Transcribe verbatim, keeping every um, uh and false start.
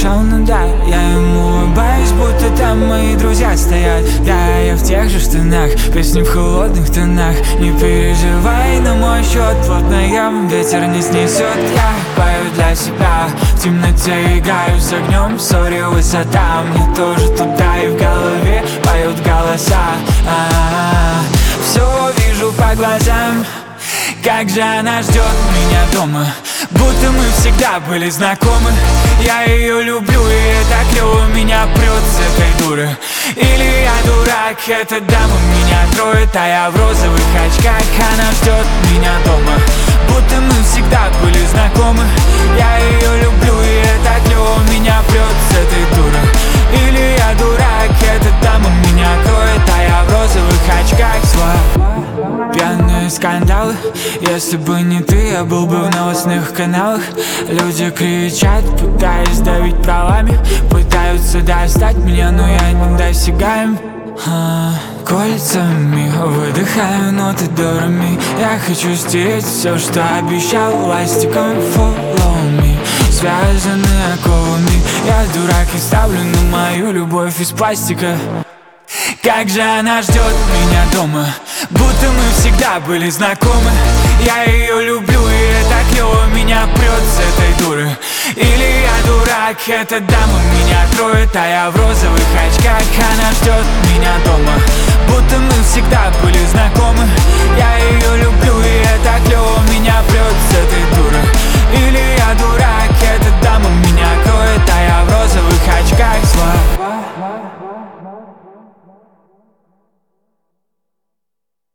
сауну, да. Я ему улыбаюсь, будто там мои друзья стоят. Да, я в тех же штанах, песни в холодных тонах. Не переживай на мой счет, плотно ем, ветер не снесет. Я пою для себя, в темноте играю с огнем. Сори, высота, мне тоже туда, и в голове поют голоса. А-а-а. Все вижу по глазам, как же она ждет меня дома, будто мы всегда были знакомы. Я ее люблю, и это клево меня прет с этой дуры. Или я дурак, эта дама меня кроет, а я в розовых очках. Она ждет меня дома, будто мы всегда были знакомы. Я ее люблю, и это клево меня прет с этой дуры. Или я дурак, эта дама меня кроет, а я в розовых очках. Свой пьяные скандалы. Если бы не ты, я был бы в новостных каналах. Люди кричат, пытаясь давить правами, пытаются достать меня, но я не досягаем. а, Кольцами выдыхаю ноты дурами. Я хочу стереть все, что обещал ластиком. Follow me, связаны оковами. Я дурак и ставлю на мою любовь из пластика. Как же она ждет меня дома, будто мы всегда были знакомы. Я ее люблю, и это клево меня прет с этой дуры. Или я дурак, эта дама меня кроет, а я в розовых очках. Она ждет меня дома, будто мы всегда были знакомы. Я ее люблю, и это клево меня прет с этой дуры. Или я дурак, эта дама меня кроет, а я в розовых очках. Свой